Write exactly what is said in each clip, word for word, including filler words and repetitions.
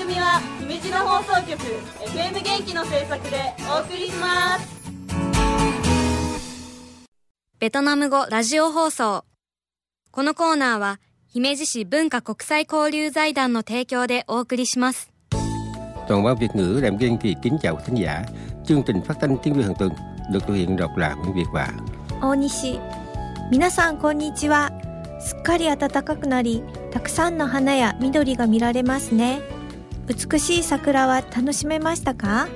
組は姫路の放送局 エフエム 元気の制作でお送りします。 ベトナム語ラジオ放送。このコーナーは姫路市文化国際交流財団の提供でお送りします。 Toàn báo Việt ngữ Đàm Kiên Kỳ kính chào thính giả. Chương trình phát thanh tiếng Việt hàng tuần được thực hiện độc là Nguyễn Việt và 大西。皆さんこんにちは。すっかり暖かくなり、たくさんの花や緑が見られますね。美しい桜は楽しめましたか？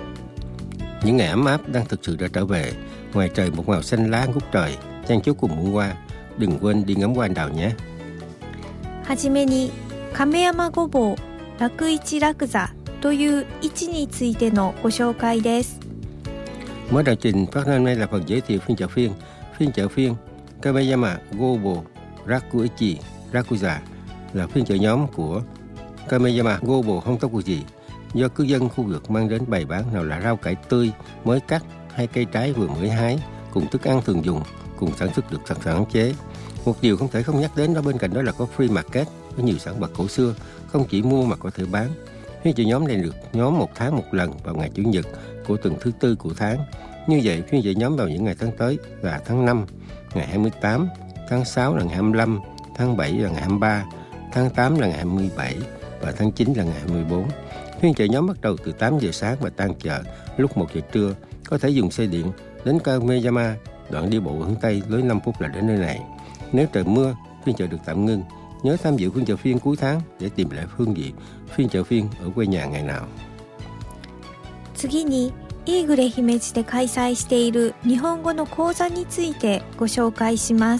Những ngày ấm áp đang thực sự đã trở về. Ngoài trời một màu xanh lá ngút trời, chen chúc cùng muôn hoa. Đừng quên đi ngắm hoa anh đào nhé. はじめに亀山ごぼう楽市楽座という位置についてのご紹介です。 Mới đầu trình phát hôm nay là phần giới thiệu phiên chợ phiên. Phiên chợ phiên Kameyama Gobo Rakuichi Rakuza là phiên chợ nhóm của Kameyama Gobo Hontokuji do cư dân khu vực mang đến bày bán, nào là rau cải tươi mới cắt hay cây trái vừa mới hái, cùng thức ăn thường dùng, cùng sản xuất được sản sản chế. Một điều không thể không nhắc đến đó bên cạnh đó là có free market với nhiều sản vật cổ xưa, không chỉ mua mà có thể bán. Phiên chợ nhóm này được nhóm một tháng một lần vào ngày Chủ nhật của tuần thứ tư của tháng. Như vậy, phiên chợ nhóm vào những ngày tháng tới là tháng năm, ngày hai mươi tám, tháng sáu là ngày hai mươi lăm, tháng bảy là ngày hai mươi ba, tháng tám là ngày hai mươi bảy và tháng chín là ngày hai mươi bốn. Phiên chợ nhóm bắt đầu từ tám giờ sáng và tan chợ lúc một giờ trưa. Có thể dùng xe điện đến Kameyama, đoạn đi bộ hướng Tây lấy năm phút là đến nơi này. Nếu trời mưa, phiên chợ được tạm ngưng. Nhớ tham dự phiên chợ phiên cuối tháng để tìm lại hương vị phiên chợ phiên ở quê nhà ngày nào. 次にイーグレ姫路で開催している日本語の講座についてご紹介します。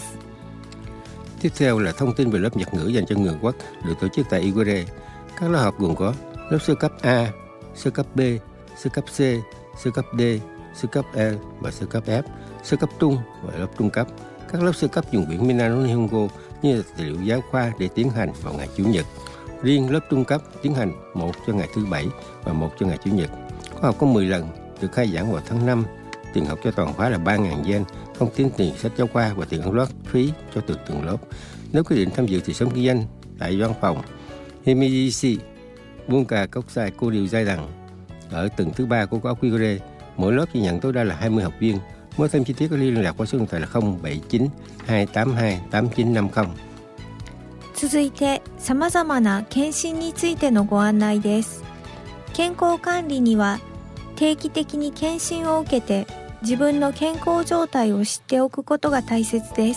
Tiếp theo là thông tin về lớp Nhật ngữ dành cho người Quốc được tổ chức tại Igure. Các lớp học gồm có lớp sơ cấp A, sơ cấp B, sơ cấp C, sơ cấp D, sơ cấp E và sơ cấp F, sơ cấp trung và lớp trung cấp. Các lớp sơ cấp dùng biển Minano Nihongo như là tài liệu giáo khoa để tiến hành vào ngày Chủ nhật. Riêng lớp trung cấp tiến hành một cho ngày thứ Bảy và một cho ngày Chủ nhật. Khóa học có mười lần, được khai giảng vào tháng năm. Tiền học cho toàn khóa là ba nghìn yen, không tính tiền sách giáo khoa và tiền ăn lót phí cho từng từng lớp. Nếu quyết định tham dự thì sớm ghi danh tại văn phòng Himeji Bunka Kokusai Koryu Zaidan ở tầng thứ ba của khóa Igure. Mỗi lớp chỉ nhận tối đa là hai mươi học viên. Mới thêm chi tiết có liên lạc qua số điện thoại là không bảy chín hai tám hai tám chín năm không. 続いてさまざまな検診についてのご案内です。健康管理には定期的に検診を受けて自分の健康状態を知っておくことが大切です。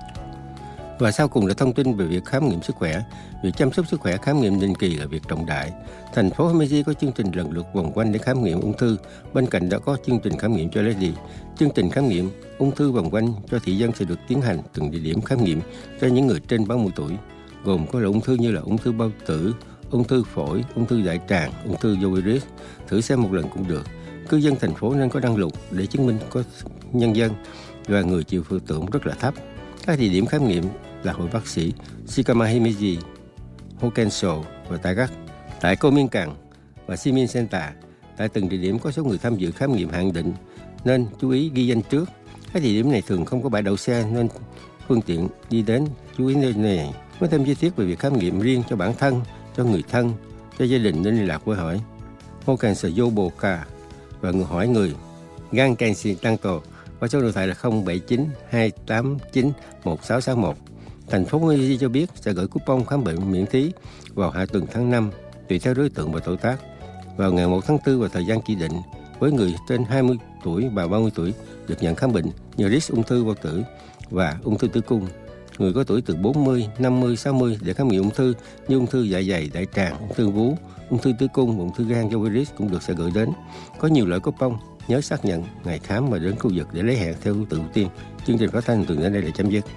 Và sau cùng là thông tin về việc khám nghiệm sức khỏe. Việc chăm sóc sức khỏe khám nghiệm định kỳ là việc trọng đại. Thành phố Himeji có chương trình lần lượt vòng quanh để khám nghiệm ung thư. Bên cạnh đó có chương trình khám nghiệm cho lady. Chương trình khám nghiệm ung thư vòng quanh cho thị dân sẽ được tiến hành từng địa điểm khám nghiệm cho những người trên ba mươi tuổi, gồm có là ung thư như là ung thư bao tử, ung thư phổi, ung thư đại tràng, ung thư do virus. Thử xem một lần cũng được. Cư dân thành phố nên có đăng lục để chứng minh có nhân dân và người chịu phượng tượng rất là thấp. Các địa điểm khám nghiệm là hội bác sĩ Shikama Himeji, Hokenso và tại các tại Kominkan và Shimin Center. Tại từng địa điểm có số người tham dự khám nghiệm hạn định nên chú ý ghi danh trước. Các địa điểm này thường không có bãi đậu xe nên phương tiện đi đến chú ý nơi này. Có thêm chi tiết về việc khám nghiệm riêng cho bản thân, cho người thân, cho gia đình nên liên lạc với hỏi Hokenso Yoboka và người hỏi người Gan Kenshin Tanto và số điện thoại là không bảy chín hai tám chín một sáu sáu một. Thành phố Himeji cho biết sẽ gửi coupon khám bệnh miễn phí vào hạ tuần tháng năm tùy theo đối tượng và tuổi tác. Vào ngày một tháng tư và thời gian chỉ định, với người trên hai mươi tuổi và ba mươi tuổi được nhận khám bệnh như risk ung thư bao tử và ung thư tử cung. Người có tuổi từ bốn mươi, năm mươi, sáu mươi để khám nghiệm ung thư như ung thư dạ dày, đại tràng, ung thư vú, ung thư tử cung, ung thư gan do virus cũng được sẽ gửi đến. Có nhiều loại coupon, nhớ xác nhận ngày khám và đến khu vực để lấy hẹn theo thứ tự ưu tiên. Chương trình phát thanh tuần đến đây là chấm dứt.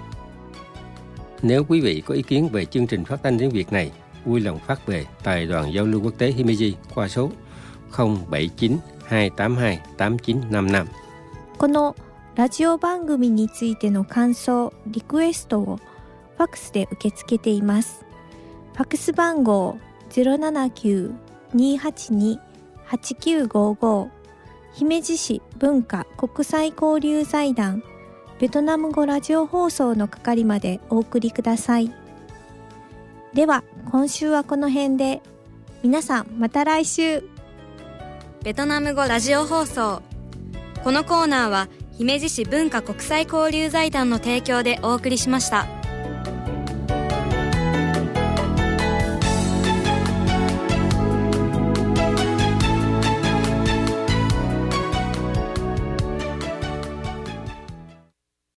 Nếu quý vị có ý kiến về chương trình phát thanh tiếng Việt này, vui lòng phát về Đài đoàn giao lưu quốc tế Himeji qua số không bảy chín hai tám hai tám chín năm năm. このラジオ番組についての感想、リクエストをファックスで受け付けています。ファックス番号 ゼロななきゅう にはちに はちきゅうごご 姫路市文化国際交流財団ベトナム語ラジオ放送の係までお送りください。では今週はこの辺で。 皆さんまた来週。 ベトナム語ラジオ放送。このコーナーは姫路市文化国際交流財団の提供でお送りしました。